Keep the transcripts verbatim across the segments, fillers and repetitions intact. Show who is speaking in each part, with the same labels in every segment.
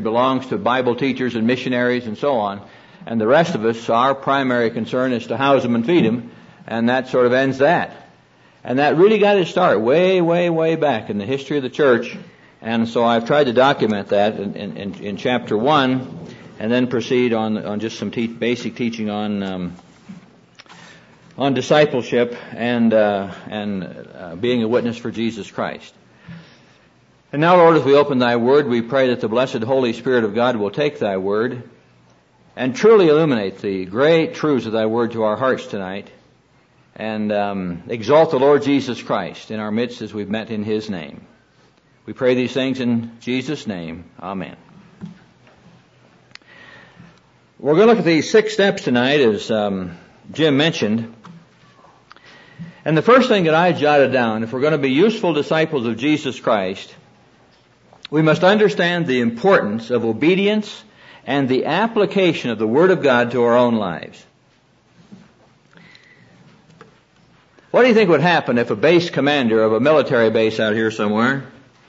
Speaker 1: belongs to Bible teachers and missionaries and so on. And the rest of us, our primary concern is to house them and feed them, and that sort of ends that. And that really got its start way, way, way back in the history of the church. And so I've tried to document that in, in, in chapter one, and then proceed on on just some te- basic teaching on um, on discipleship and uh, and uh, being a witness for Jesus Christ. And now, Lord, as we open Thy Word, we pray that the blessed Holy Spirit of God will take Thy Word and truly illuminate the great truths of Thy Word to our hearts tonight, and um, exalt the Lord Jesus Christ in our midst as we've met in His name. We pray these things in Jesus' name. Amen. We're going to look at these six steps tonight, as um, Jim mentioned. And the first thing that I jotted down, if we're going to be useful disciples of Jesus Christ, we must understand the importance of obedience and the application of the Word of God to our own lives. What do you think would happen if a base commander of a military base out here somewhere,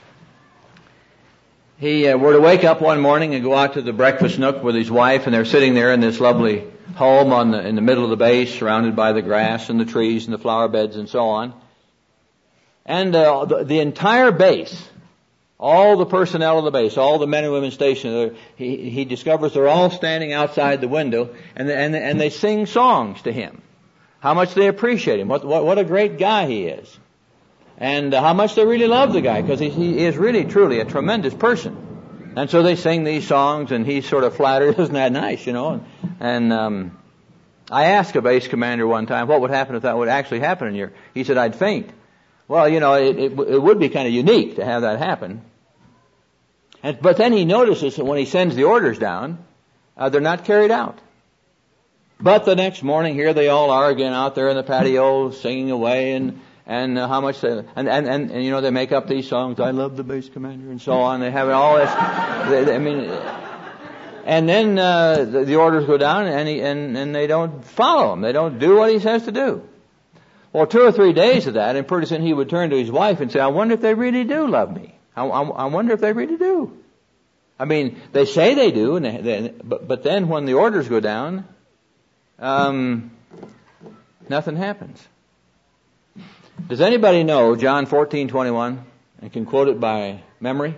Speaker 1: he uh, were to wake up one morning and go out to the breakfast nook with his wife, and they're sitting there in this lovely home on the, in the middle of the base, surrounded by the grass and the trees and the flower beds and so on. And uh, the, the entire base, all the personnel of the base, all the men and women stationed there, he, he discovers they're all standing outside the window, and, and, and they sing songs to him. How much they appreciate him, what, what, what a great guy he is. And uh, how much they really love the guy, because he, he is really, truly a tremendous person. And so they sing these songs, and he's sort of flattered. Isn't that nice, you know? And, and um, I asked a base commander one time, what would happen if that would actually happen in your... He said, I'd faint. Well, you know, it, it, it would be kind of unique to have that happen. And, but then he notices that when he sends the orders down, uh, they're not carried out. But the next morning, here they all are again out there in the patio, singing away, and... And uh, how much they, and, and, and, and, you know, they make up these songs, I love the base commander, and so on. They have all this, they, they, I mean, and then, uh, the, the orders go down, and he, and, and they don't follow him. They don't do what he says to do. Well, two or three days of that, and pretty soon he would turn to his wife and say, I wonder if they really do love me. I, I, I wonder if they really do. I mean, they say they do, and they, they, but, but then when the orders go down, um, nothing happens. Does anybody know John fourteen twenty-one and can quote it by memory?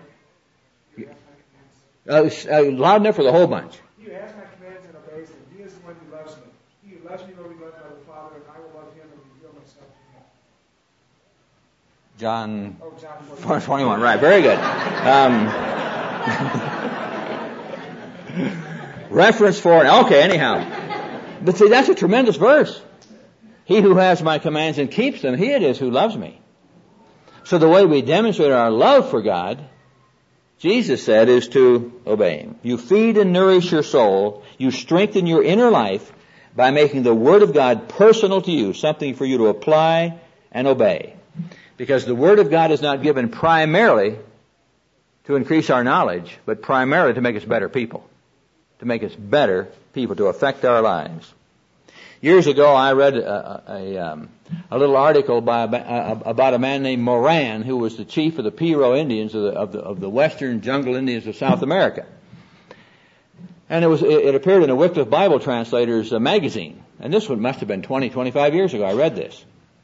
Speaker 1: Uh, uh, loud enough for the whole bunch.
Speaker 2: He has my commands and obeys them. He is the one who loves me. He who loves me will be loved by the Father, and I will love him and reveal myself to him.
Speaker 1: John,
Speaker 2: oh, John
Speaker 1: four twenty-one. Right, very good. Um, reference for it. Okay, anyhow. But see, that's a tremendous verse. He who has my commands and keeps them, he it is who loves me. So the way we demonstrate our love for God, Jesus said, is to obey Him. You feed and nourish your soul. You strengthen your inner life by making the Word of God personal to you, something for you to apply and obey. Because the Word of God is not given primarily to increase our knowledge, but primarily to make us better people. To make us better people, to affect our lives. Years ago, I read a, a, um, a little article by a, about a man named Moran, who was the chief of the Piro Indians of the, of the, of the western jungle Indians of South America. And it was it, it appeared in a Wycliffe Bible Translators uh, magazine. And this one must have been twenty, twenty-five years ago. I read this.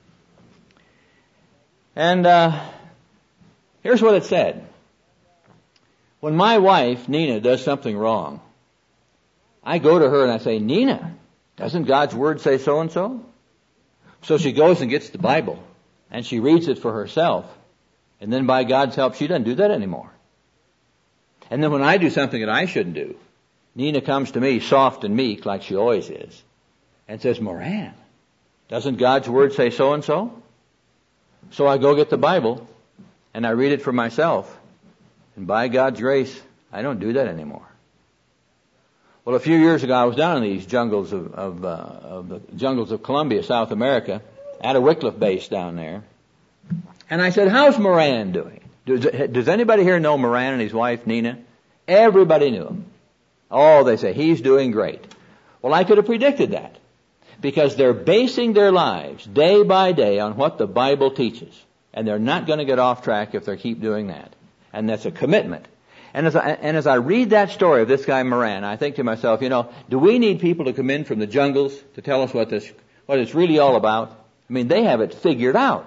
Speaker 1: And uh, here's what it said. When my wife, Nina, does something wrong, I go to her and I say, Nina, doesn't God's Word say so-and-so? So she goes and gets the Bible, and she reads it for herself, and then by God's help, she doesn't do that anymore. And then when I do something that I shouldn't do, Nina comes to me soft and meek, like she always is, and says, Moran, doesn't God's Word say so-and-so? So I go get the Bible, and I read it for myself, and by God's grace, I don't do that anymore. Well, a few years ago, I was down in these jungles of, of, uh, of the jungles of Colombia, South America, at a Wycliffe base down there. And I said, how's Moran doing? Does, does anybody here know Moran and his wife, Nina? Everybody knew him. Oh, they say, he's doing great. Well, I could have predicted that. Because they're basing their lives day by day on what the Bible teaches. And they're not going to get off track if they keep doing that. And that's a commitment. And as I, and as I read that story of this guy Moran, I think to myself, you know, do we need people to come in from the jungles to tell us what this, what it's really all about? I mean, they have it figured out.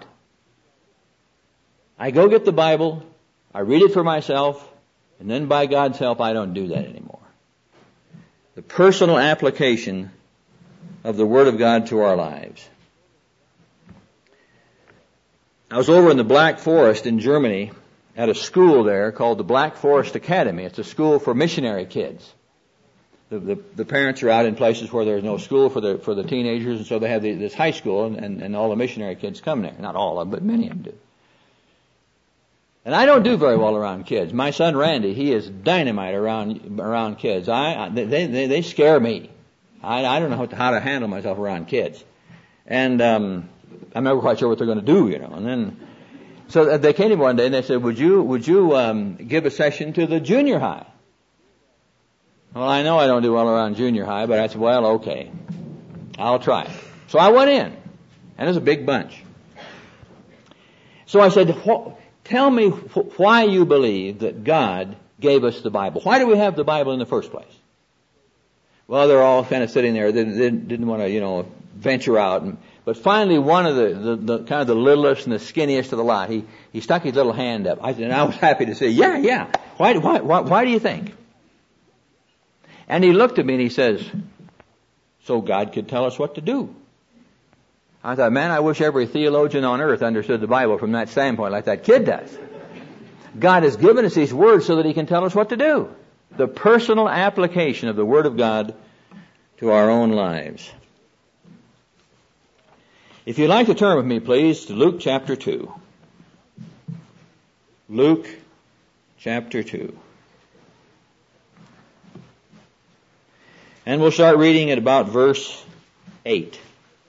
Speaker 1: I go get the Bible, I read it for myself, and then by God's help, I don't do that anymore. The personal application of the Word of God to our lives. I was over in the Black Forest in Germany at a school there called the Black Forest Academy. It's a school for missionary kids. The, the, the parents are out in places where there's no school for the for the teenagers, and so they have the, this high school, and, and, and all the missionary kids come there. Not all of them, but many of them do. And I don't do very well around kids. My son Randy, he is dynamite around around kids. I they they, they scare me. I, I don't know how to, how to handle myself around kids, and um, I'm never quite sure what they're going to do, you know. And then. So they came to me one day and they said, would you, would you, um, give a session to the junior high? Well, I know I don't do well around junior high, but I said, well, okay. I'll try. So I went in, and it was a big bunch. So I said, tell me why you believe that God gave us the Bible. Why do we have the Bible in the first place? Well, they're all kind of sitting there. They didn't, didn't want to, you know, venture out. And, but finally, one of the, the, the kind of the littlest and the skinniest of the lot, he, he stuck his little hand up. I, and I was happy to say, yeah, yeah. Why, why, why, why do you think? And he looked at me and he says, so God could tell us what to do. I thought, man, I wish every theologian on earth understood the Bible from that standpoint like that kid does. God has given us these words so that He can tell us what to do. The personal application of the Word of God to our own lives. If you'd like to turn with me, please, to Luke chapter two. Luke chapter two. And we'll start reading at about verse eight.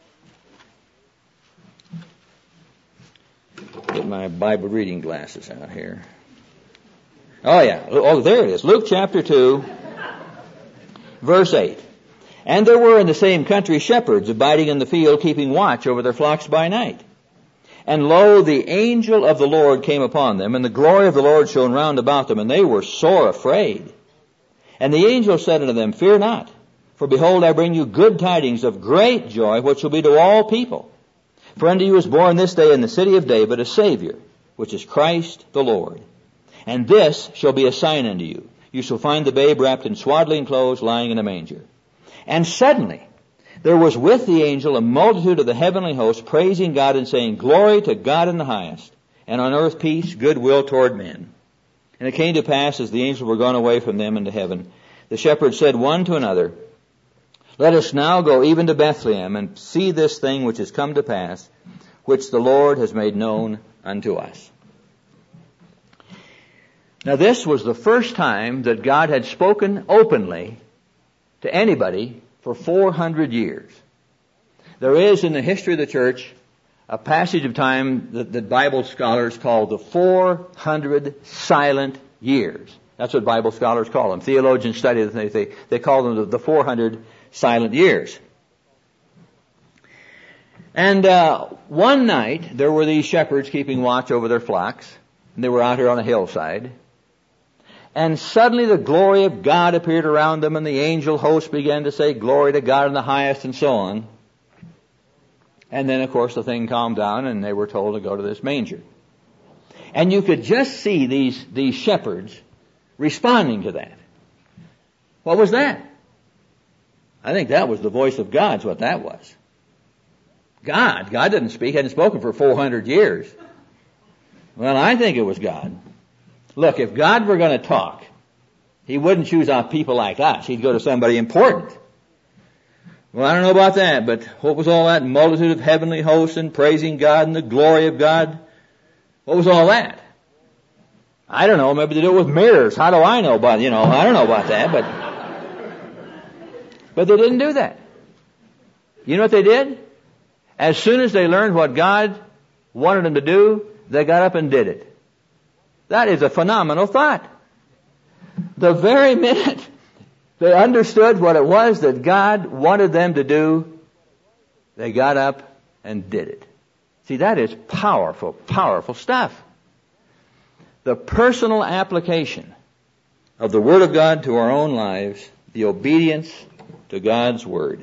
Speaker 1: Get my Bible reading glasses out here. Oh yeah, oh there it is. Luke chapter two, verse eight. And there were in the same country shepherds abiding in the field, keeping watch over their flocks by night. And lo, the angel of the Lord came upon them, and the glory of the Lord shone round about them, and they were sore afraid. And the angel said unto them, fear not, for behold, I bring you good tidings of great joy, which shall be to all people. For unto you is born this day in the city of David a Savior, which is Christ the Lord. And this shall be a sign unto you. You shall find the babe wrapped in swaddling clothes, lying in a manger. And suddenly there was with the angel a multitude of the heavenly host, praising God and saying, glory to God in the highest, and on earth peace, goodwill toward men. And it came to pass, as the angels were gone away from them into heaven, the shepherds said one to another, let us now go even to Bethlehem, and see this thing which has come to pass, which the Lord has made known unto us. Now this was the first time that God had spoken openly to anybody for four hundred years. There is in the history of the church a passage of time that the Bible scholars call the four hundred silent years. That's what Bible scholars call them. Theologians study them. They, they, they call them the, the four hundred silent years. And uh, one night there were these shepherds keeping watch over their flocks. And they were out here on a hillside. And suddenly the glory of God appeared around them, and the angel host began to say, glory to God in the highest, and so on. And then, of course, the thing calmed down, and they were told to go to this manger. And you could just see these, these shepherds responding to that. What was that? I think that was the voice of God, is what that was. God. God didn't speak, hadn't spoken for four hundred years. Well, I think it was God. Look, if God were going to talk, He wouldn't choose out people like us. He'd go to somebody important. Well, I don't know about that, but what was all that multitude of heavenly hosts and praising God and the glory of God? What was all that? I don't know. Maybe they do it with mirrors. How do I know about, you know, I don't know about that, but, but they didn't do that. You know what they did? As soon as they learned what God wanted them to do, they got up and did it. That is a phenomenal thought. The very minute they understood what it was that God wanted them to do, they got up and did it. See, that is powerful, powerful stuff. The personal application of the Word of God to our own lives, the obedience to God's Word.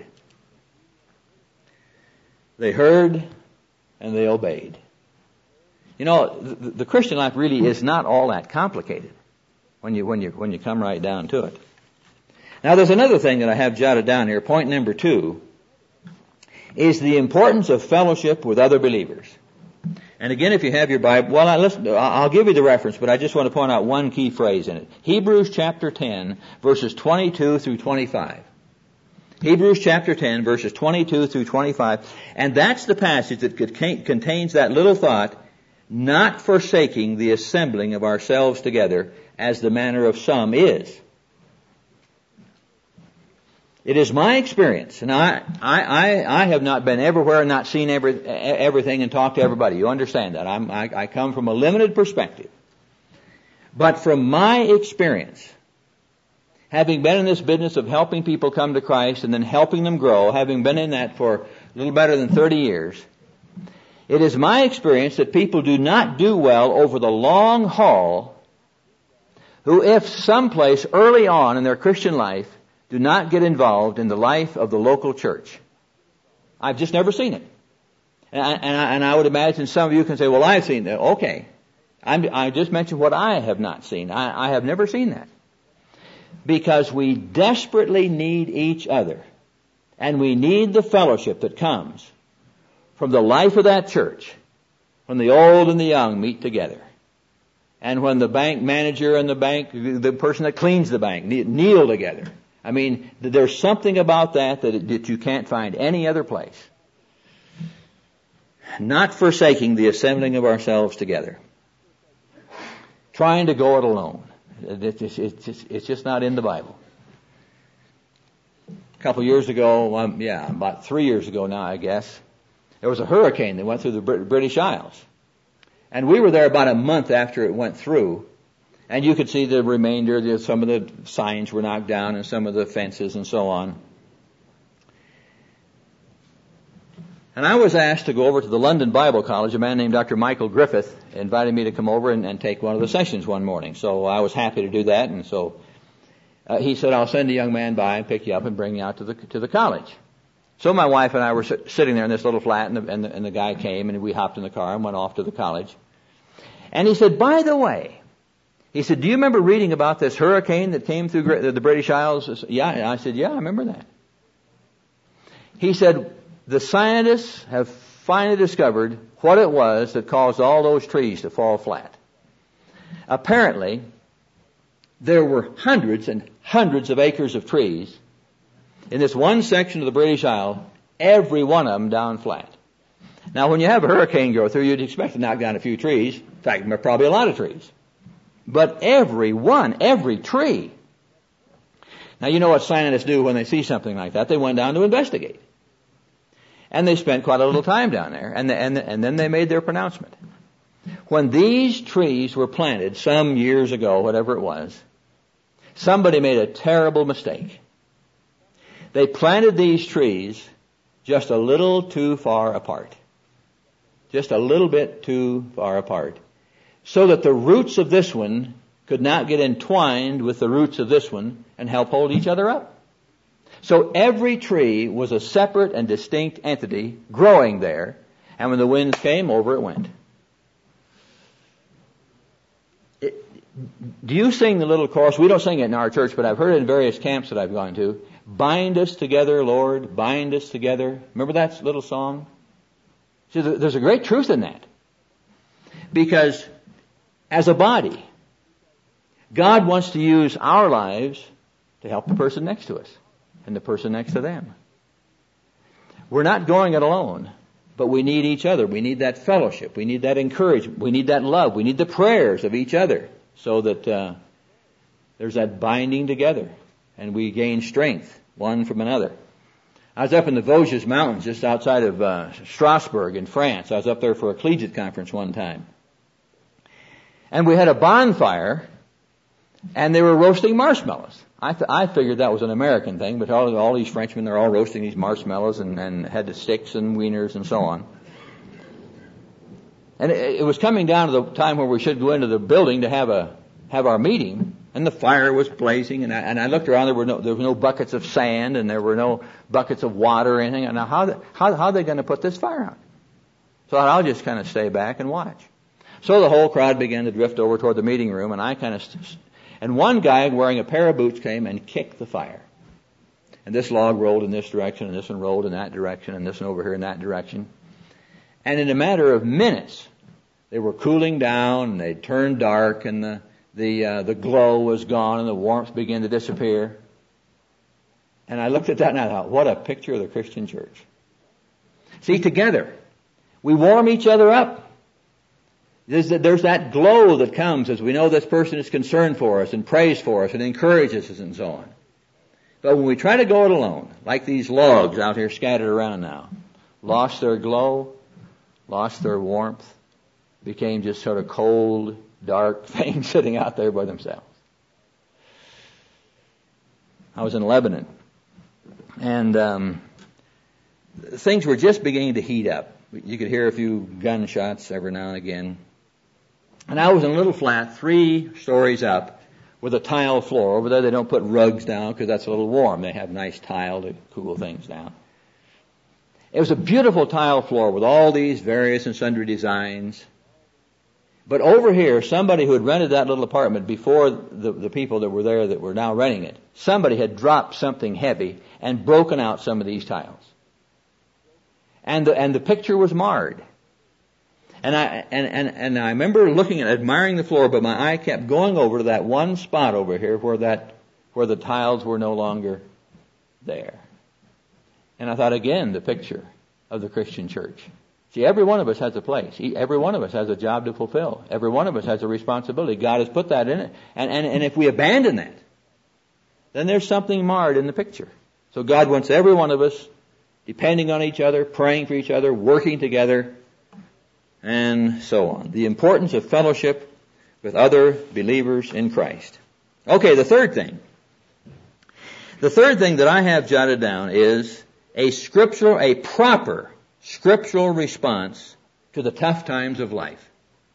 Speaker 1: They heard and they obeyed. You know, the, the Christian life really is not all that complicated when you, when you, when you come right down to it. Now there's another thing that I have jotted down here. Point number two is the importance of fellowship with other believers. And again, if you have your Bible, well, I listen, I'll give you the reference, but I just want to point out one key phrase in it. Hebrews chapter ten, verses twenty-two through twenty-five. Hebrews chapter ten, verses twenty-two through twenty-five. And that's the passage that contains that little thought, not forsaking the assembling of ourselves together, as the manner of some is. It is my experience, and I, I, I have not been everywhere and not seen every, everything and talked to everybody. You understand that. I'm, I, I come from a limited perspective. But from my experience, having been in this business of helping people come to Christ and then helping them grow, having been in that for a little better than thirty years, it is my experience that people do not do well over the long haul who, if someplace early on in their Christian life, do not get involved in the life of the local church. I've just never seen it. And I, and I, and I would imagine some of you can say, well, I've seen that. Okay. I'm, I just mentioned what I have not seen. I, I have never seen that. Because we desperately need each other. And we need the fellowship that comes from the life of that church when the old and the young meet together. And when the bank manager and the bank, the person that cleans the bank kneel together. I mean, there's something about that that, that you can't find any other place. Not forsaking the assembling of ourselves together. Trying to go it alone. It's just, it's just not in the Bible. A couple of years ago, um, yeah, about three years ago now, I guess, there was a hurricane that went through the British Isles. And we were there about a month after it went through. And you could see the remainder, some of the signs were knocked down and some of the fences and so on. And I was asked to go over to the London Bible College. A man named Doctor Michael Griffith invited me to come over and, and take one of the sessions one morning. So I was happy to do that. And so uh, he said, I'll send a young man by and pick you up and bring you out to the to the college. So my wife and I were sit, sitting there in this little flat, and the, and, the, and the guy came, and we hopped in the car and went off to the college. And he said, by the way, he said, do you remember reading about this hurricane that came through the British Isles? Yeah. And I said, yeah, I remember that. He said, the scientists have finally discovered what it was that caused all those trees to fall flat. Apparently, there were hundreds and hundreds of acres of trees in this one section of the British Isle, every one of them down flat. Now, when you have a hurricane go through, you'd expect to knock down a few trees. In fact, probably a lot of trees. But every one, every tree. Now, you know what scientists do when they see something like that? They went down to investigate. And they spent quite a little time down there. And, the, and, the, and then they made their pronouncement. When these trees were planted some years ago, whatever it was, somebody made a terrible mistake. They planted these trees just a little too far apart. Just a little bit too far apart. So that the roots of this one could not get entwined with the roots of this one and help hold each other up. So every tree was a separate and distinct entity growing there, and when the winds came, over it went. It, do you sing the little chorus? We don't sing it in our church, but I've heard it in various camps that I've gone to. Bind us together, Lord, bind us together. Remember that little song? See, there's a great truth in that. Because as a body, God wants to use our lives to help the person next to us and the person next to them. We're not going it alone, but we need each other. We need that fellowship. We need that encouragement. We need that love. We need the prayers of each other so that uh, there's that binding together and we gain strength one from another. I was up in the Vosges Mountains just outside of uh, Strasbourg in France. I was up there for a collegiate conference one time. And we had a bonfire, and they were roasting marshmallows. I th- I figured that was an American thing, but all, all these Frenchmen, they're all roasting these marshmallows and, and had the sticks and wieners and so on. And it, it was coming down to the time where we should go into the building to have a have our meeting. And the fire was blazing, and I, and I looked around. There were no there were no buckets of sand, and there were no buckets of water or anything. And now how the, how how are they going to put this fire out? So I'll just kind of stay back and watch. So the whole crowd began to drift over toward the meeting room, and I kind of st- and one guy wearing a pair of boots came and kicked the fire. And this log rolled in this direction, and this one rolled in that direction, and this one over here in that direction. And in a matter of minutes, they were cooling down, and they turned dark, and the The uh, the glow was gone and the warmth began to disappear. And I looked at that and I thought, what a picture of the Christian church. See, together, we warm each other up. There's, there's that glow that comes as we know this person is concerned for us and prays for us and encourages us and so on. But when we try to go it alone, like these logs out here scattered around now, lost their glow, lost their warmth, became just sort of cold, dark things sitting out there by themselves. I was in Lebanon, and um, things were just beginning to heat up. You could hear a few gunshots every now and again. And I was in a little flat, three stories up, with a tile floor. Over there they don't put rugs down because that's a little warm. They have nice tile to cool things down. It was a beautiful tile floor with all these various and sundry designs. But over here, somebody who had rented that little apartment before the, the people that were there that were now renting it, somebody had dropped something heavy and broken out some of these tiles. And the, and the picture was marred. And I, and, and, and I remember looking and admiring the floor, but my eye kept going over to that one spot over here where that, where the tiles were no longer there. And I thought again, the picture of the Christian church. See, every one of us has a place. Every one of us has a job to fulfill. Every one of us has a responsibility. God has put that in it. And, and, and if we abandon that, then there's something marred in the picture. So God wants every one of us depending on each other, praying for each other, working together, and so on. The importance of fellowship with other believers in Christ. Okay, the third thing. The third thing that I have jotted down is a scriptural, a proper scriptural response to the tough times of life.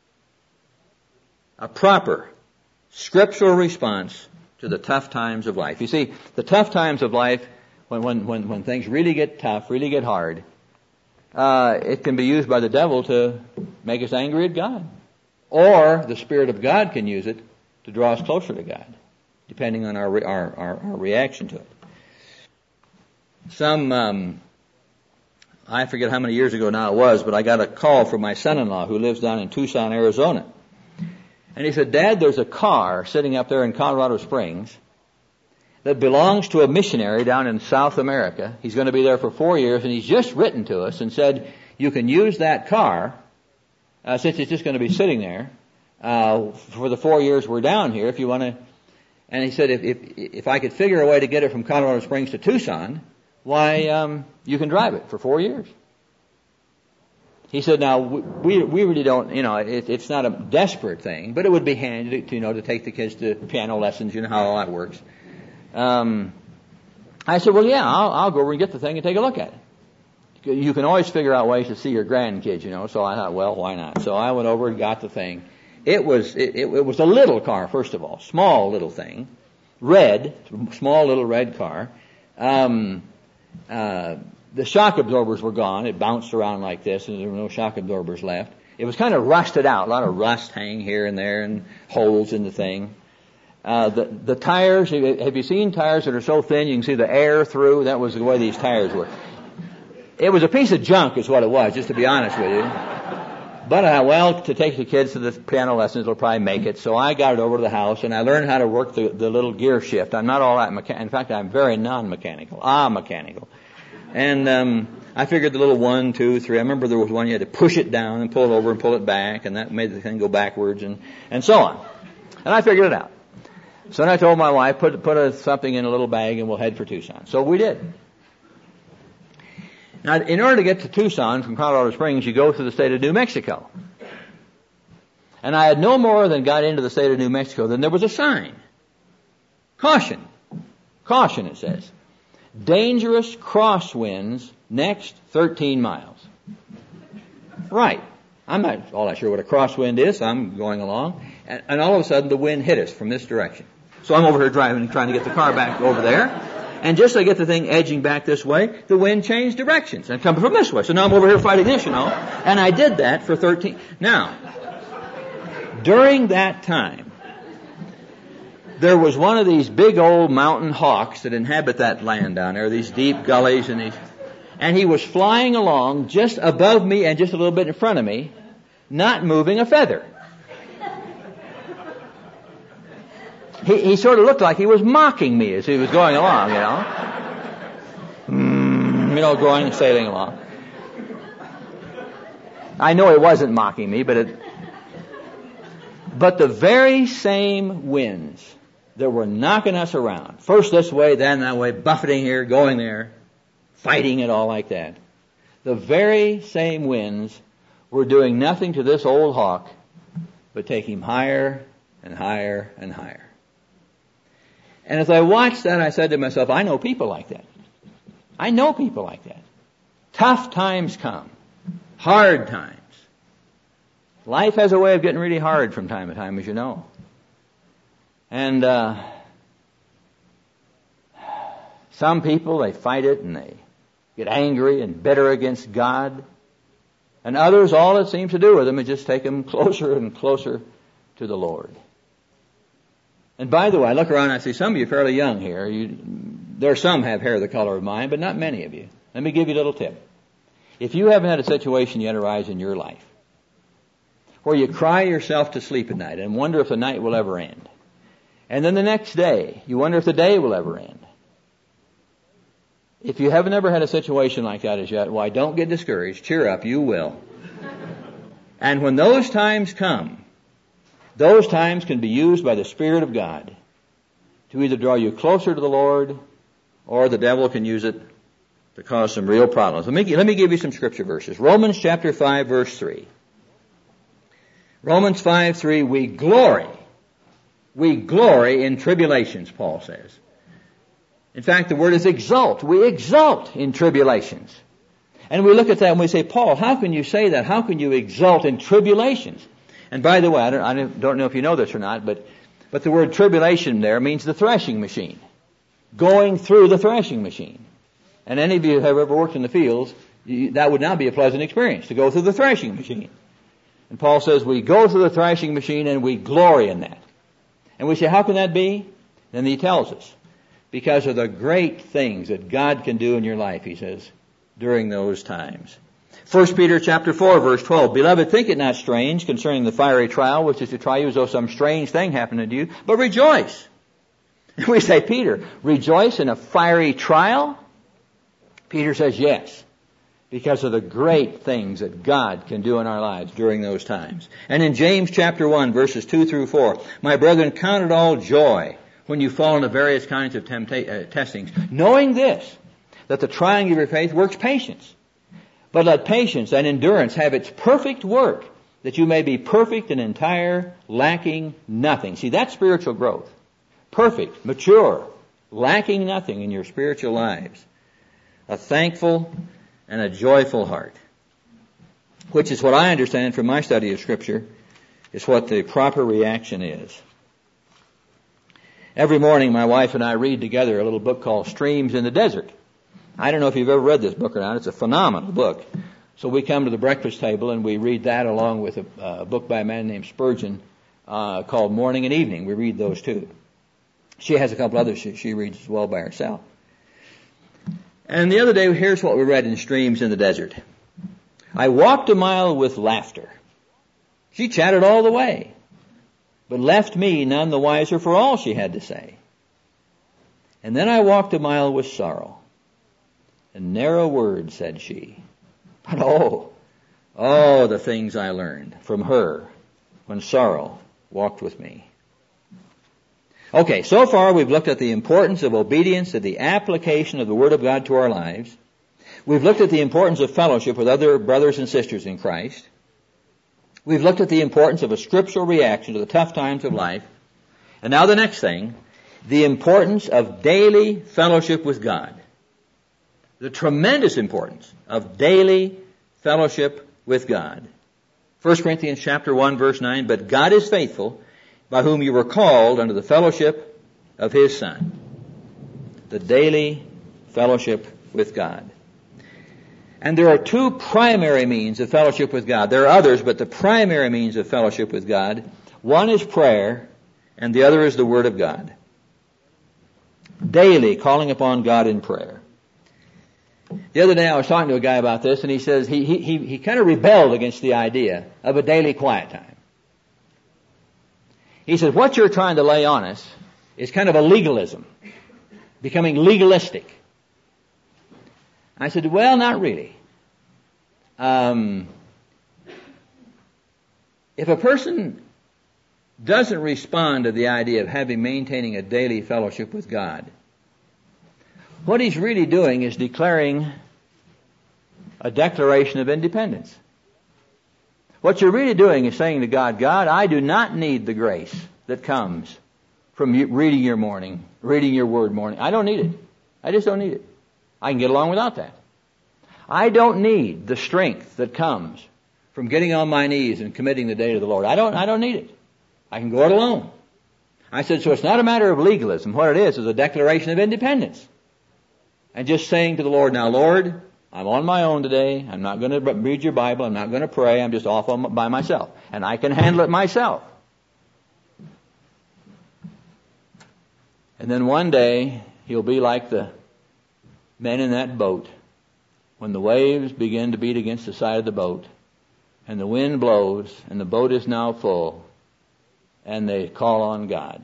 Speaker 1: A proper scriptural response to the tough times of life. You see, the tough times of life, when when when, when things really get tough, really get hard, uh, it can be used by the devil to make us angry at God. Or the Spirit of God can use it to draw us closer to God, depending on our our, our, our reaction to it. Some um, I forget how many years ago now it was, but I got a call from my son-in-law who lives down in Tucson, Arizona. And he said, Dad, there's a car sitting up there in Colorado Springs that belongs to a missionary down in South America. He's going to be there for four years, and he's just written to us and said, you can use that car, uh, since it's just going to be sitting there, uh, for the four years we're down here, if you want to. And he said, if, if, if I could figure a way to get it from Colorado Springs to Tucson, why, um, you can drive it for four years. He said, now, we we really don't, you know, it, it's not a desperate thing, but it would be handy to, you know, to take the kids to piano lessons, you know how all that works. Um, I said, well, yeah, I'll, I'll go over and get the thing and take a look at it. You can always figure out ways to see your grandkids, you know, so I thought, well, why not? So I went over and got the thing. It was, it, it, it was a little car, first of all, small little thing, red, small little red car. Um, Uh, the shock absorbers were gone. It bounced around like this, and there were no shock absorbers left. It was kind of rusted out, a lot of rust hanging here and there, and holes in the thing. Uh, the the tires. Have you seen tires that are so thin you can see the air through? That was the way these tires were. It was a piece of junk, is what it was, just to be honest with you. But I thought, well, to take the kids to the piano lessons will probably make it. So I got it over to the house, and I learned how to work the, the little gear shift. I'm not all that mechanical. In fact, I'm very non-mechanical. Ah, mechanical. And um, I figured the little one, two, three. I remember there was one you had to push it down and pull it over and pull it back, and that made the thing go backwards, and, and so on. And I figured it out. So then I told my wife, put put a, something in a little bag, and we'll head for Tucson. So we did. Now, in order to get to Tucson from Colorado Springs, you go through the state of New Mexico. And I had no more than got into the state of New Mexico than there was a sign. Caution. Caution, it says. Dangerous crosswinds next thirteen miles. Right. I'm not all that sure what a crosswind is. I'm going along. And, and all of a sudden, the wind hit us from this direction. So I'm over here driving and trying to get the car back over there. And just as I get the thing edging back this way, the wind changed directions and coming from this way. So now I'm over here fighting this, you know. And I did that for thirteen. Now, during that time, there was one of these big old mountain hawks that inhabit that land down there, these deep gullies and these, and he was flying along just above me and just a little bit in front of me, not moving a feather. He, he sort of looked like he was mocking me as he was going along, you know. Mm, you know, going and sailing along. I know he wasn't mocking me, but it, but the very same winds that were knocking us around, first this way, then that way, buffeting here, going there, fighting it all like that. The very same winds were doing nothing to this old hawk but take him higher and higher and higher. And as I watched that, I said to myself, I know people like that. I know people like that. Tough times come. Hard times. Life has a way of getting really hard from time to time, as you know. And uh, some people, they fight it and they get angry and bitter against God. And others, all it seems to do with them is just take them closer and closer to the Lord. And by the way, I look around and I see some of you fairly young here. You, there are some have hair the color of mine, but not many of you. Let me give you a little tip. If you haven't had a situation yet arise in your life where you cry yourself to sleep at night and wonder if the night will ever end, and then the next day you wonder if the day will ever end, if you haven't ever had a situation like that as yet, why, don't get discouraged. Cheer up, you will. And when those times come, those times can be used by the Spirit of God to either draw you closer to the Lord, or the devil can use it to cause some real problems. Let me, let me give you some scripture verses. Romans chapter five, verse three. Romans five, three, we glory. We glory in tribulations, Paul says. In fact, the word is exult. We exult in tribulations. And we look at that and we say, Paul, how can you say that? How can you exult in tribulations? And by the way, I don't, I don't know if you know this or not, but, but the word tribulation there means the threshing machine. Going through the threshing machine. And any of you who have ever worked in the fields, you, that would not be a pleasant experience, to go through the threshing machine. And Paul says, we go through the threshing machine and we glory in that. And we say, how can that be? Then he tells us. Because of the great things that God can do in your life, he says, during those times. First Peter chapter four, verse twelve. Beloved, think it not strange concerning the fiery trial, which is to try you as though some strange thing happened to you, but rejoice. And we say, Peter, rejoice in a fiery trial? Peter says, yes, because of the great things that God can do in our lives during those times. And in James chapter one, verses two through four, my brethren, count it all joy when you fall into various kinds of tempta- uh, testings, knowing this, that the trying of your faith works patience. But let patience and endurance have its perfect work, that you may be perfect and entire, lacking nothing. See, that's spiritual growth. Perfect, mature, lacking nothing in your spiritual lives. A thankful and a joyful heart, which is what I understand from my study of Scripture, is what the proper reaction is. Every morning my wife and I read together a little book called Streams in the Desert. I don't know if you've ever read this book or not. It's a phenomenal book. So we come to the breakfast table and we read that along with a, a book by a man named Spurgeon uh, called Morning and Evening. We read those too. She has a couple others she, she reads as well by herself. And the other day, here's what we read in Streams in the Desert. I walked a mile with laughter. She chatted all the way, but left me none the wiser for all she had to say. And then I walked a mile with sorrow. And narrow words, said she. But oh, oh, the things I learned from her when sorrow walked with me. Okay, so far we've looked at the importance of obedience to the application of the Word of God to our lives. We've looked at the importance of fellowship with other brothers and sisters in Christ. We've looked at the importance of a scriptural reaction to the tough times of life. And now the next thing, the importance of daily fellowship with God. The tremendous importance of daily fellowship with God. First Corinthians chapter one, verse nine, but God is faithful, by whom you were called unto the fellowship of His Son. The daily fellowship with God. And there are two primary means of fellowship with God. There are others, but the primary means of fellowship with God, one is prayer, and the other is the Word of God. Daily calling upon God in prayer. The other day I was talking to a guy about this, and he says he, he, he, he kind of rebelled against the idea of a daily quiet time. He said, what you're trying to lay on us is kind of a legalism, becoming legalistic. I said, well, not really. Um, if a person doesn't respond to the idea of having, maintaining a daily fellowship with God, what he's really doing is declaring a declaration of independence. What you're really doing is saying to God, God, I do not need the grace that comes from you reading your morning, reading your word morning. I don't need it. I just don't need it. I can get along without that. I don't need the strength that comes from getting on my knees and committing the day to the Lord. I don't, I don't need it. I can go it alone. I said, so it's not a matter of legalism. What it is is a declaration of independence. And just saying to the Lord, now Lord, I'm on my own today. I'm not going to read your Bible. I'm not going to pray. I'm just off on, by myself. And I can handle it myself. And then one day, he'll be like the men in that boat when the waves begin to beat against the side of the boat and the wind blows and the boat is now full and they call on God.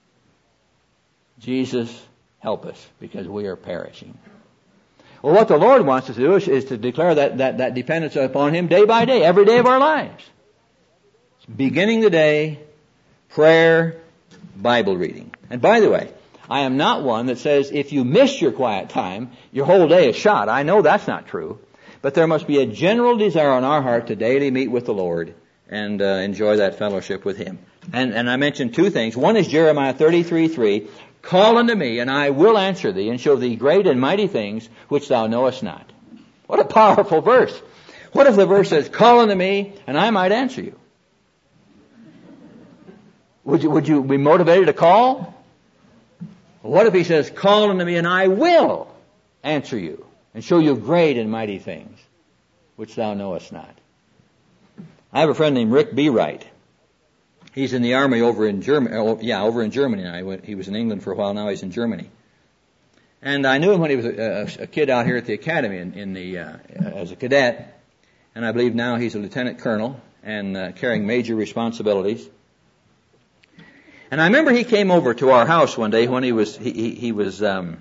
Speaker 1: Jesus, help us because we are perishing. Well, what the Lord wants us to do is, is to declare that, that, that dependence upon Him day by day, every day of our lives. Beginning the day, prayer, Bible reading. And by the way, I am not one that says if you miss your quiet time, your whole day is shot. I know that's not true. But there must be a general desire on our heart to daily meet with the Lord and uh, enjoy that fellowship with Him. And, and I mentioned two things. One is Jeremiah thirty-three three. Call unto me, and I will answer thee, and show thee great and mighty things which thou knowest not. What a powerful verse. What if the verse says, call unto me, and I might answer you? Would you, would you be motivated to call? What if he says, call unto me, and I will answer you, and show you great and mighty things which thou knowest not? I have a friend named Rick B. Wright. He's in the army over in Germany. Oh, yeah, over in Germany now. He, went, he was in England for a while. Now he's in Germany. And I knew him when he was a, a, a kid out here at the academy in, in the uh, as a cadet. And I believe now he's a lieutenant colonel and uh, carrying major responsibilities. And I remember he came over to our house one day when he was he he, he was um,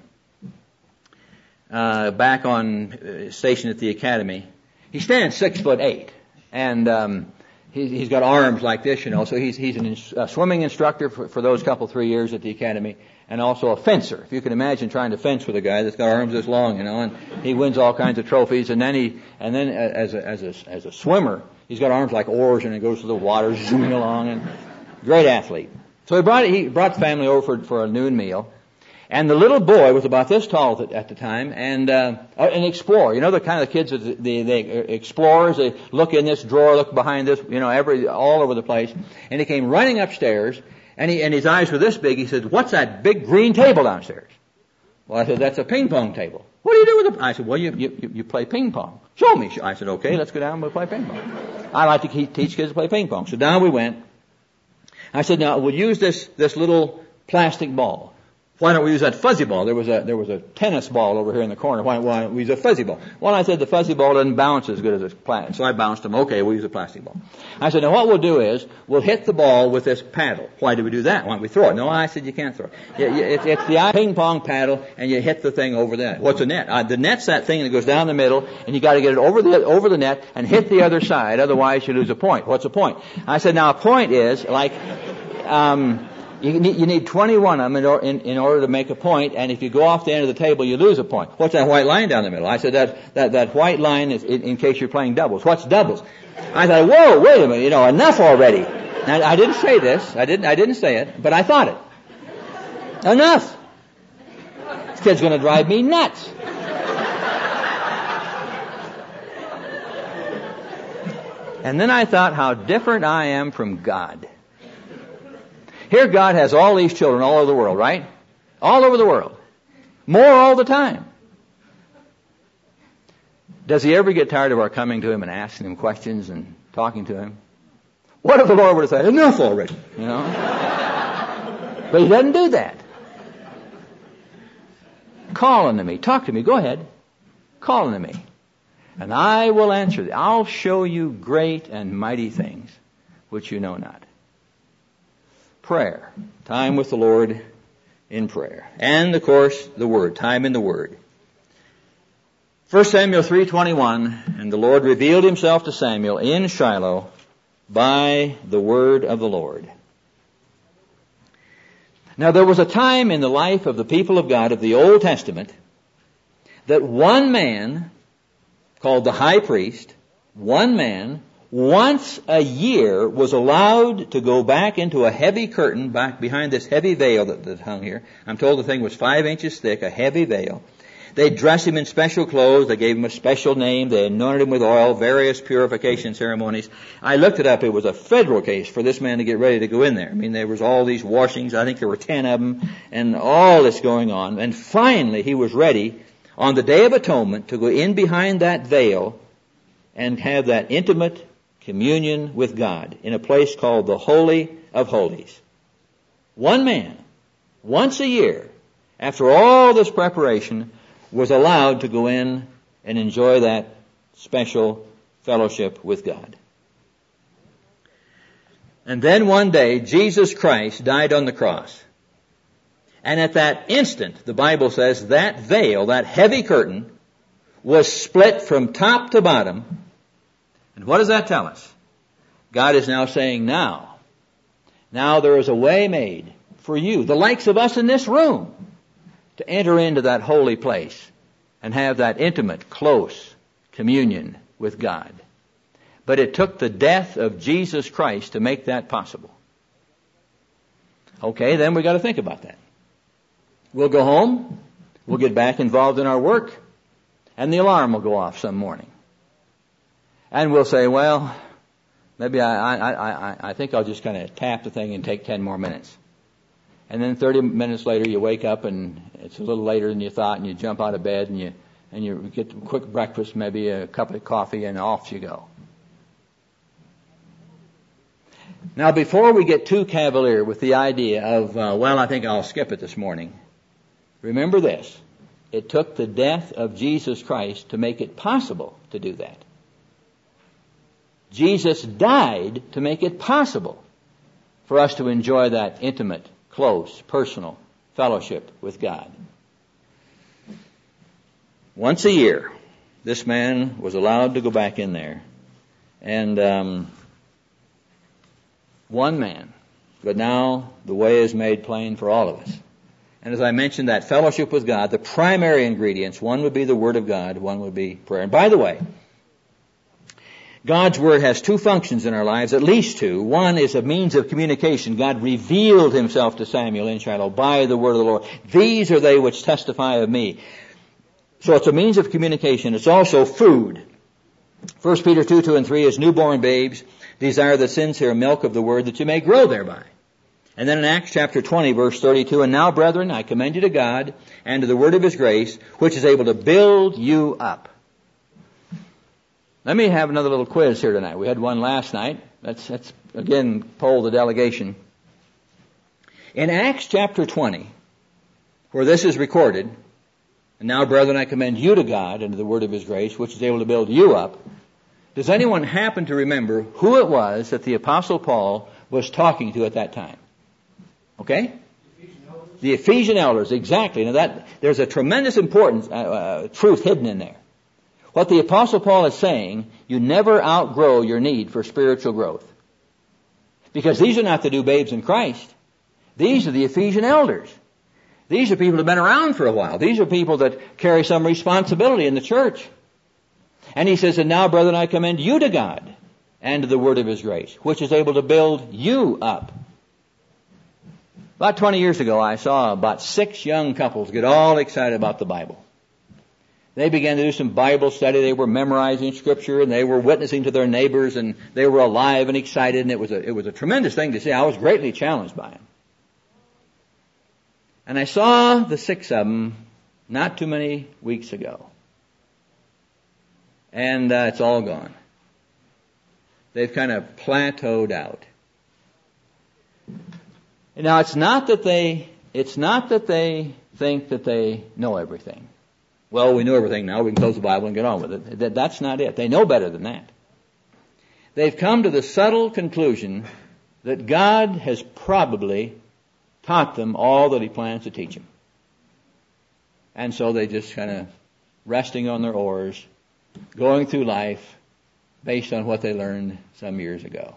Speaker 1: uh, back on uh, station at the academy. He stands six foot eight, and um, he, he's got arms like this, you know. So he's he's an, a swimming instructor for, for those couple three years at the academy, and also a fencer. If you can imagine trying to fence with a guy that's got arms this long, you know, and he wins all kinds of trophies. And then he and then as a as a as a swimmer, he's got arms like oars, and he goes through the water, zooming along, and great athlete. So he brought he brought the family over for, for a noon meal, and the little boy was about this tall at the time, and uh, an explorer. You know the kind of kids that they, they explorers. They look in this drawer, look behind this, you know, every all over the place. And he came running upstairs, and he and his eyes were this big. He said, "What's that big green table downstairs?" Well, I said, "That's a ping pong table." "What do you do with it?" I said, "Well, you you you play ping pong." "Show me." I said, "Okay, let's go down and we'll play ping pong." I like to teach kids to play ping pong. So down we went. I said, now we'll use this, this little plastic ball. Why don't we use that fuzzy ball? There was a, there was a tennis ball over here in the corner. Why, why don't we use a fuzzy ball? Well, I said the fuzzy ball doesn't bounce as good as this plastic. So I bounced him. Okay, we'll use a plastic ball. I said, now what we'll do is, we'll hit the ball with this paddle. Why do we do that? Why don't we throw it? No, I said you can't throw it. It's, it's the ping pong paddle, and you hit the thing over the net. What's a net? Uh, the net's that thing that goes down the middle, and you gotta get it over the, over the net and hit the other side. Otherwise you lose a point. What's a point? I said, now a point is like, Um, you need, you need twenty-one of them in, or, in, in order to make a point, and if you go off the end of the table, you lose a point. What's that white line down the middle? I said that that, that white line is in, in case you're playing doubles. What's doubles? I thought, whoa, wait a minute, you know, enough already. Now, I didn't say this, I didn't, I didn't say it, but I thought it. Enough. This kid's going to drive me nuts. And then I thought how different I am from God. Here God has all these children all over the world, right? All over the world. More all the time. Does he ever get tired of our coming to him and asking him questions and talking to him? What if the Lord were to say, enough already? You know? But he doesn't do that. Call unto me. Talk to me. Go ahead. Call unto me. And I will answer thee. I'll show you great and mighty things which you know not. Prayer. Time with the Lord in prayer. And, of course, the Word. Time in the Word. First Samuel three twenty-one, and the Lord revealed himself to Samuel in Shiloh by the word of the Lord. Now there was a time in the life of the people of God of the Old Testament that one man, called the high priest, one man, once a year was allowed to go back into a heavy curtain back behind this heavy veil that, that hung here. I'm told the thing was five inches thick, a heavy veil. They dressed him in special clothes. They gave him a special name. They anointed him with oil, various purification ceremonies. I looked it up. It was a federal case for this man to get ready to go in there. I mean, there was all these washings. I think there were ten of them, and all this going on. And finally, he was ready on the Day of Atonement to go in behind that veil and have that intimate communion with God in a place called the Holy of Holies. One man, once a year, after all this preparation, was allowed to go in and enjoy that special fellowship with God. And then one day, Jesus Christ died on the cross. And at that instant, the Bible says, that veil, that heavy curtain, was split from top to bottom. And what does that tell us? God is now saying, now, now there is a way made for you, the likes of us in this room, to enter into that holy place and have that intimate, close communion with God. But it took the death of Jesus Christ to make that possible. Okay, then we've got to think about that. We'll go home, we'll get back involved in our work, and the alarm will go off some morning. And we'll say, well, maybe I, I, I, I think I'll just kind of tap the thing and take ten more minutes. And then thirty minutes later you wake up and it's a little later than you thought, and you jump out of bed and you and you get a quick breakfast, maybe a cup of coffee, and off you go. Now before we get too cavalier with the idea of, uh, well, I think I'll skip it this morning, remember this. It took the death of Jesus Christ to make it possible to do that. Jesus died to make it possible for us to enjoy that intimate, close, personal fellowship with God. Once a year, this man was allowed to go back in there. And um, one man. But now the way is made plain for all of us. And as I mentioned, that fellowship with God, the primary ingredients, one would be the Word of God, one would be prayer. And by the way, God's Word has two functions in our lives, at least two. One is a means of communication. God revealed Himself to Samuel in Shiloh by the Word of the Lord. These are they which testify of me. So it's a means of communication. It's also food. First Peter two, two and three is newborn babes. Desire the sincere milk of the Word that you may grow thereby. And then in Acts chapter twenty, verse thirty-two, and now, brethren, I commend you to God and to the Word of His grace, which is able to build you up. Let me have another little quiz here tonight. We had one last night. Let's, let's again poll the delegation. In Acts chapter twenty, where this is recorded, and now, brethren, I commend you to God and to the Word of His grace, which is able to build you up. Does anyone happen to remember who it was that the Apostle Paul was talking to at that time? Okay? Ephesian the Ephesian elders, exactly. Now that, there's a tremendous importance, uh, uh, truth hidden in there. What the Apostle Paul is saying, you never outgrow your need for spiritual growth. Because these are not the new babes in Christ. These are the Ephesian elders. These are people who have been around for a while. These are people that carry some responsibility in the church. And he says, and now, brethren, I commend you to God and to the Word of His grace, which is able to build you up. About twenty years ago, I saw about six young couples get all excited about the Bible. They began to do some Bible study. They were memorizing Scripture, and they were witnessing to their neighbors, and they were alive and excited, and it was a, it was a tremendous thing to see. I was greatly challenged by them. And I saw the six of them not too many weeks ago. And uh, it's all gone. They've kind of plateaued out. Now, it's not that they, it's not that they think that they know everything. Well, we know everything now, we can close the Bible and get on with it. That, that's not it. They know better than that. They've come to the subtle conclusion that God has probably taught them all that He plans to teach them. And so they just kind of resting on their oars, going through life based on what they learned some years ago.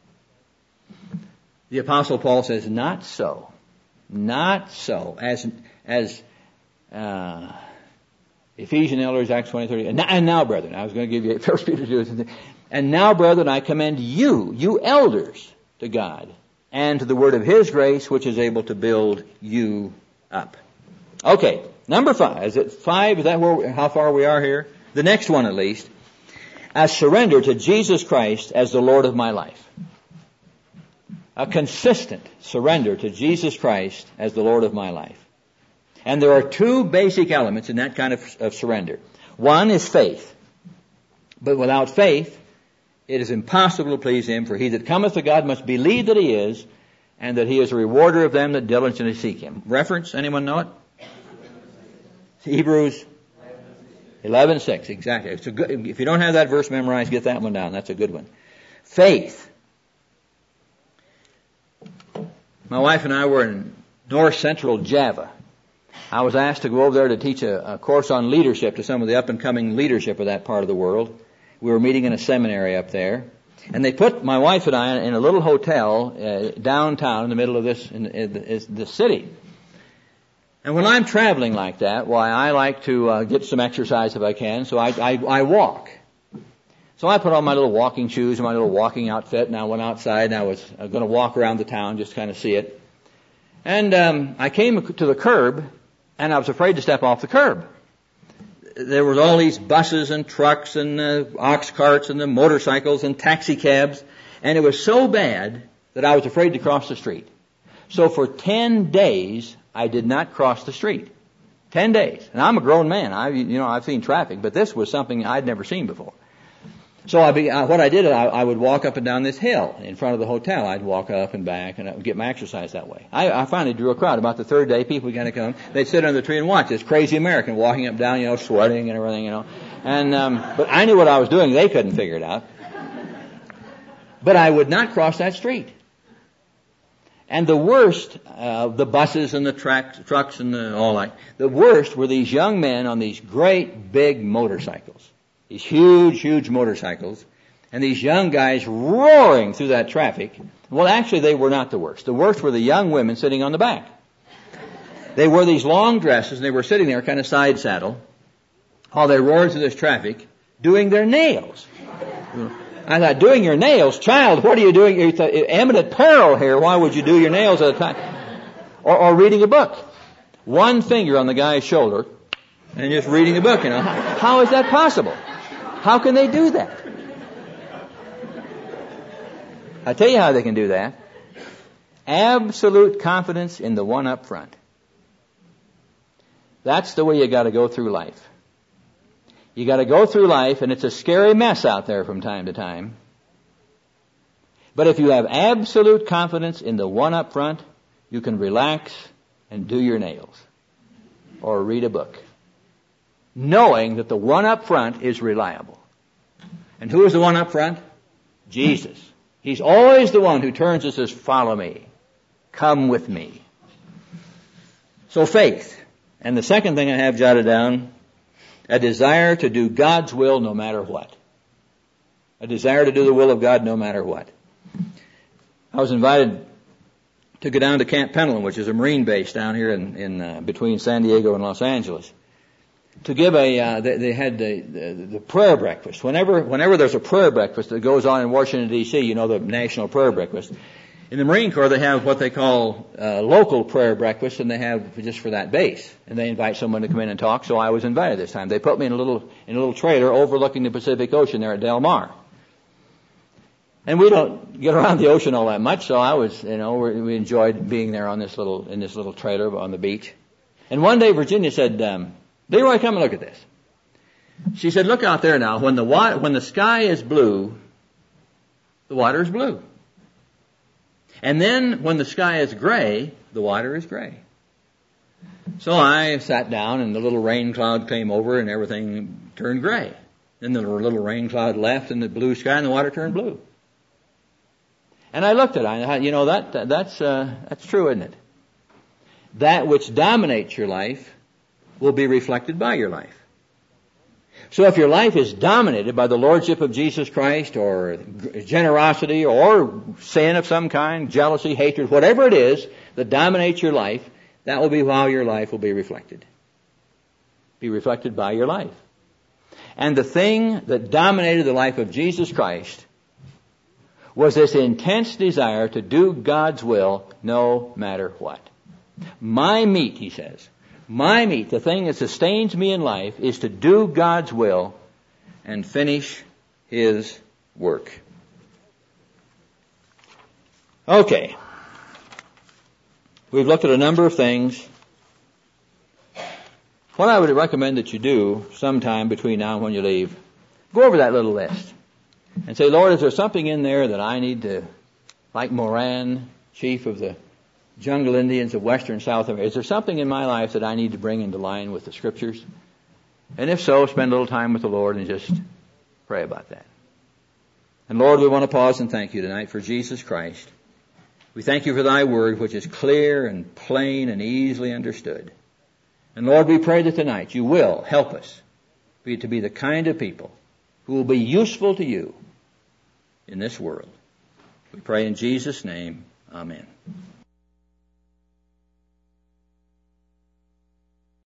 Speaker 1: The Apostle Paul says, not so. Not so. As, as, uh, Ephesian elders, Acts twenty, thirty. And now, and now, brethren, I was going to give you First Peter two. And now, brethren, I commend you, you elders, to God, and to the word of His grace, which is able to build you up. Okay, number five. Is it five? Is that where, how far we are here? The next one, at least. A surrender to Jesus Christ as the Lord of my life. A consistent surrender to Jesus Christ as the Lord of my life. And there are two basic elements in that kind of, of surrender. One is faith. But without faith, it is impossible to please Him, for he that cometh to God must believe that He is, and that He is a rewarder of them that diligently seek Him. Reference, anyone know it? Hebrews eleven six, exactly. It's a good, if you don't have that verse memorized, get that one down. That's a good one. Faith. My wife and I were in north central Java. I was asked to go over there to teach a, a course on leadership to some of the up-and-coming leadership of that part of the world. We were meeting in a seminary up there. And they put my wife and I in a little hotel uh, downtown in the middle of this in, in, in the city. And when I'm traveling like that, why, I like to uh, get some exercise if I can, so I, I, I walk. So I put on my little walking shoes and my little walking outfit, and I went outside, and I was uh, going to walk around the town just to kind of see it. And um, I came to the curb, and I was afraid to step off the curb. There was all these buses and trucks and uh, ox carts and the motorcycles and taxi cabs, and it was so bad that I was afraid to cross the street. So for ten days, I did not cross the street. Ten days. And I'm a grown man. I, you know, I've seen traffic, but this was something I'd never seen before. So I be, uh, what I did, I, I would walk up and down this hill in front of the hotel. I'd walk up and back, and I would get my exercise that way. I, I finally drew a crowd. About the third day, people began to come. They'd sit under the tree and watch this crazy American walking up and down, you know, sweating and everything, you know. And um, but I knew what I was doing. They couldn't figure it out. But I would not cross that street. And the worst, uh, the buses and the track, trucks and the, all that, the worst were these young men on these great big motorcycles. These huge, huge motorcycles. And these young guys roaring through that traffic. Well, actually, they were not the worst. The worst were the young women sitting on the back. They wore these long dresses, and they were sitting there kind of side saddle while they roared through this traffic, doing their nails. I thought, doing your nails? Child, what are you doing? You're imminent peril here. Why would you do your nails at a time? Or, or reading a book. One finger on the guy's shoulder and just reading a book, you know. How, how is that possible? How can they do that? I tell you how they can do that. Absolute confidence in the one up front. That's the way you got to go through life. You got to go through life, and it's a scary mess out there from time to time. But if you have absolute confidence in the one up front, you can relax and do your nails or read a book, knowing that the one up front is reliable. And who is the one up front? Jesus. He's always the one who turns and says, follow me. Come with me. So faith. And the second thing I have jotted down, a desire to do God's will no matter what. A desire to do the will of God no matter what. I was invited to go down to Camp Pendleton, which is a Marine base down here in, in uh, between San Diego and Los Angeles, to give a, uh, they, they had the, the, the prayer breakfast. Whenever, whenever there's a prayer breakfast that goes on in Washington, D C, you know, the National Prayer Breakfast. In the Marine Corps, they have what they call uh, local prayer breakfast, and they have just for that base. And they invite someone to come in and talk, so I was invited this time. They put me in a little, in a little trailer overlooking the Pacific Ocean there at Del Mar. And we don't get around the ocean all that much, so I was, you know, we, we enjoyed being there on this little, in this little trailer on the beach. And one day Virginia said, um, Leroy, come and look at this. She said, look out there now. When the water, when the sky is blue, the water is blue. And then when the sky is gray, the water is gray. So I sat down and the little rain cloud came over and everything turned gray. Then the little rain cloud left and the blue sky and the water turned blue. And I looked at it and I thought, you know, that, that's, uh, that's true, isn't it? That which dominates your life will be reflected by your life. So if your life is dominated by the lordship of Jesus Christ or generosity or sin of some kind, jealousy, hatred, whatever it is that dominates your life, that will be how your life will be reflected. Be reflected by your life. And the thing that dominated the life of Jesus Christ was this intense desire to do God's will no matter what. My meat, he says, my meat, the thing that sustains me in life, is to do God's will and finish His work. Okay. We've looked at a number of things. What I would recommend that you do sometime between now and when you leave, go over that little list and say, Lord, is there something in there that I need to, like Moran, chief of the jungle Indians of Western South America, is there something in my life that I need to bring into line with the Scriptures? And if so, spend a little time with the Lord and just pray about that. And Lord, we want to pause and thank you tonight for Jesus Christ. We thank you for thy word, which is clear and plain and easily understood. And Lord, we pray that tonight you will help us be to be the kind of people who will be useful to you in this world. We pray in Jesus' name. Amen.